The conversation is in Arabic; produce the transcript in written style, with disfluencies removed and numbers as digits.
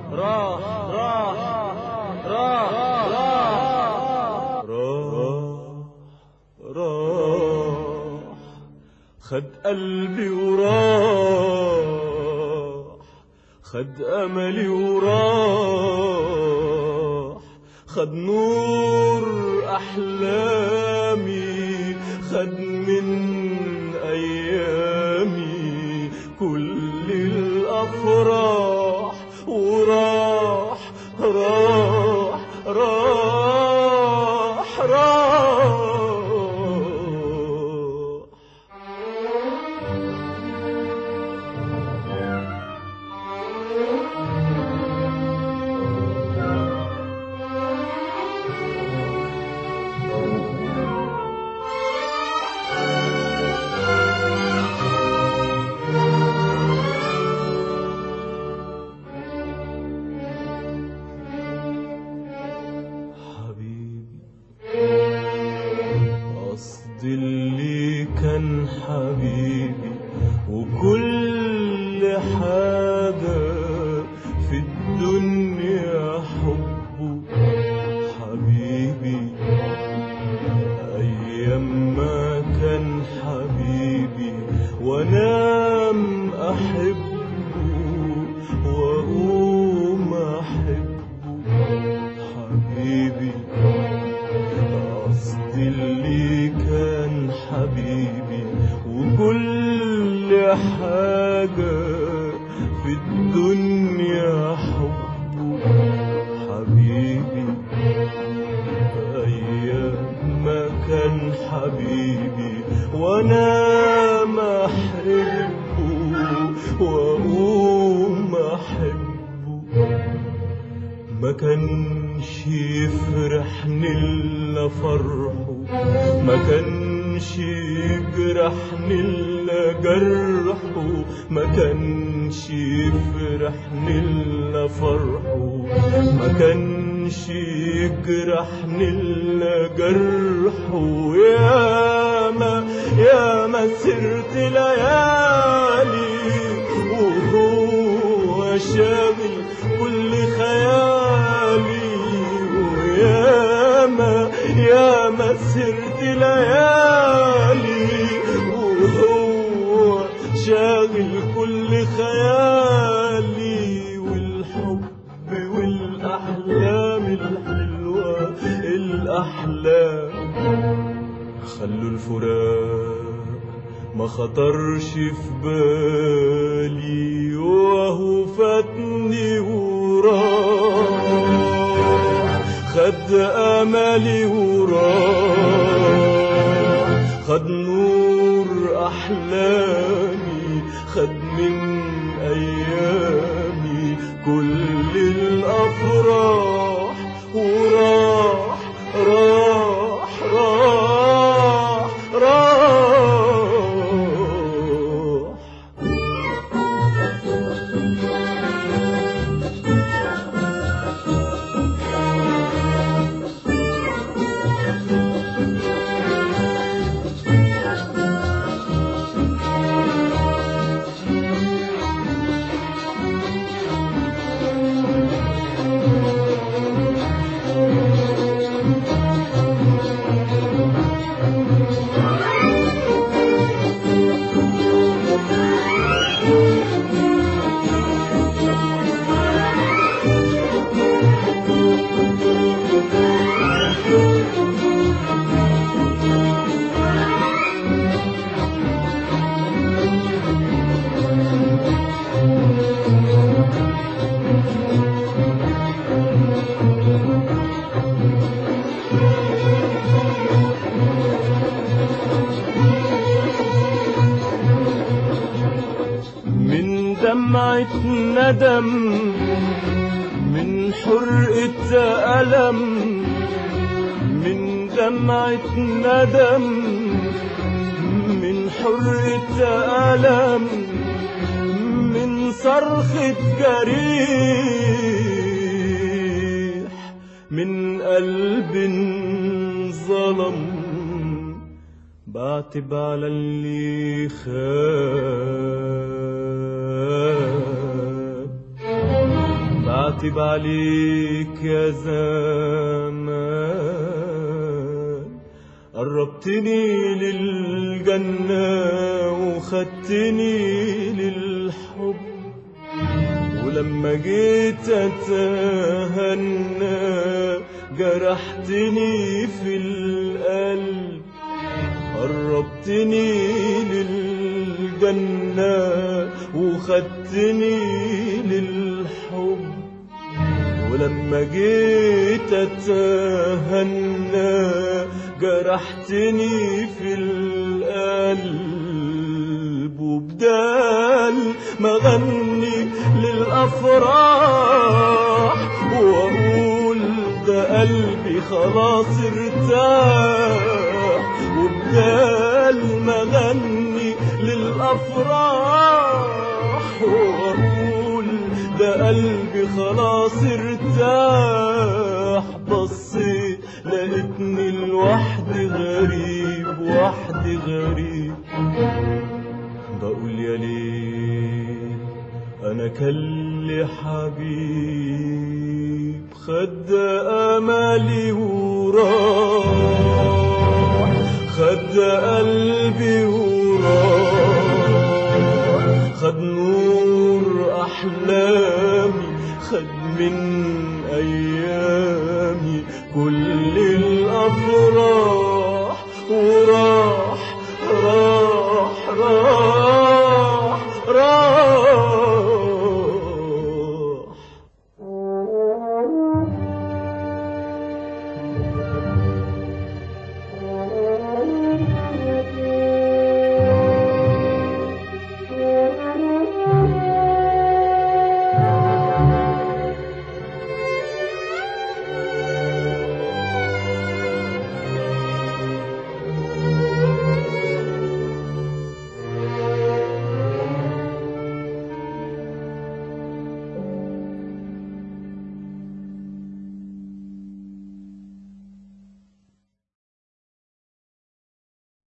راح راح راح راح خد قلبي وراح، خد أملي وراح، خد نور أحلامي، خد من أيامي كل الأفراح، وراح راح راح راح. اللي كان حبيبي وكل حاجة في الدنيا حبه، حبيبي أيام ما كان حبيبي وأنام أحبه وأقوم أحبه، حبيبي قصدي اللي كان حبيبي وكل حاجة في الدنيا حبه، حبيبي أيام ما كان حبيبي وأنام أحبه وأقوم أحبه، ما كانش يفرحني إلا فرحه، ما كانش يجرحني إلا جرحه، ما كانش يفرحني إلا فرحه، ما كانش يجرحني إلا جرحه. ياما سرت ليالي وهو شاغل كل خيالي، ياما سرت ليالي وهو شاغل كل خيالي، والحب والأحلام الحلوة الأحلام خلوا الفراق ما خطرش في بالي، وهو فاتني وراح، خد أملي وراح، خد نور أحلامي، خد من أيامي كل الأفراح، وراح راح راح راح. دمعة ندم من حرقة ألم، من دمعة ندم من حرقة ألم، من صرخة جريح، من قلب ظلم، بعتب على اللي خاب، بعتب عليك يا زمان، قربتني للجنة وخدتني للحب، ولما جيت اتهنى جرحتني في القلب. قربتني للجنة وخدتني للحب، ولما جيت اتهنى جرحتني في القلب. وبدال ما غني للأفراح وأقول ده قلبي خلاص ارتاح، وبدال ما غني للأفراح وأقول ده قلبي خلاص ارتاح، بصيت لقيتني لوحدي غريب، وحدي غريب. بقول يا ليل أنا كان لي حبيب، خد أملي وراح، خد قلبي وراح، خد نور أحلامي، خد من أيامي كل الأفراح.